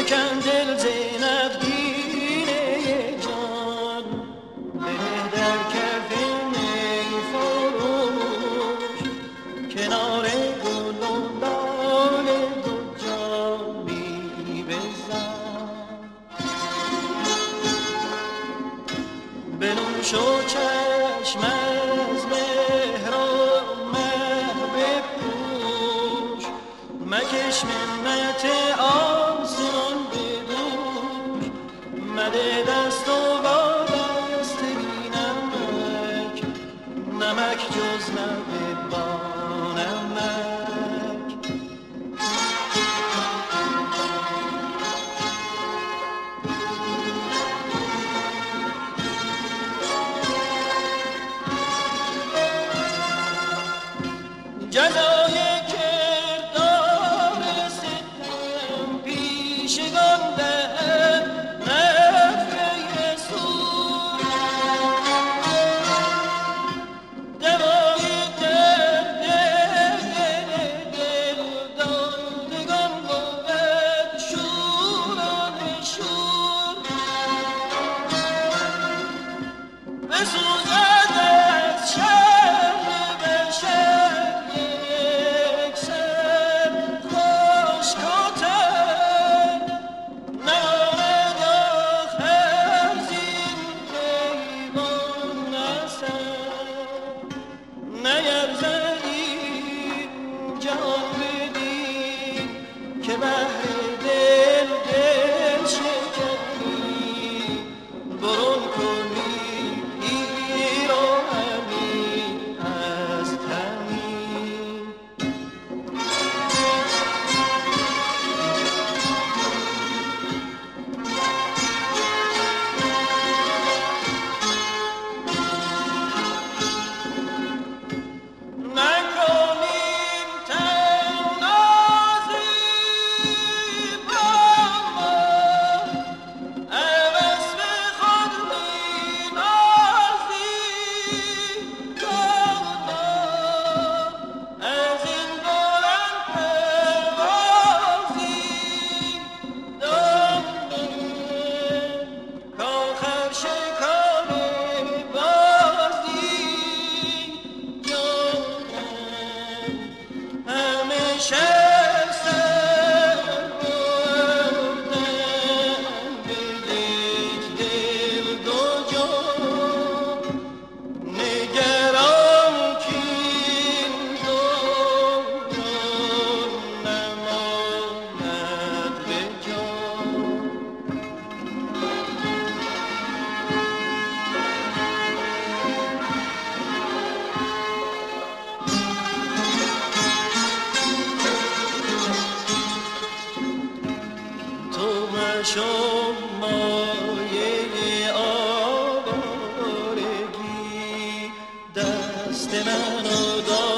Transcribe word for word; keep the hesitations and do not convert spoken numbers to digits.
شکن دل زینبگینه جان، بده در کف می فروش کنار گل و لاله دو جامی بزن. بنوش و چشم از مهر و مه بپوش، مکش منت آسمان بدوش، مده دست و با دست بی نمک، نمک جز لب با نمک. جزای کردار ستم پیشگان دهد نفره سود، دوای درد دل دادگان بود شوران شور. بسوزد از شر بشر یک سر خشکاتر، نماند آخر زین پیمان اثر. نیرزدی جهان بدید که بهر دل دل شکنی، برون کنی پیراهنی از تنی. نکنیم تنازی با ما، عوض به خود می‌نازی دادا. از این بلند پروازی داده کآخر شکار بازی جانم. همیشه سر بردم به یک دل دو جان، نگران کاین دوران نماند به جان. تو مشو مایه آوارگی، دست منو دار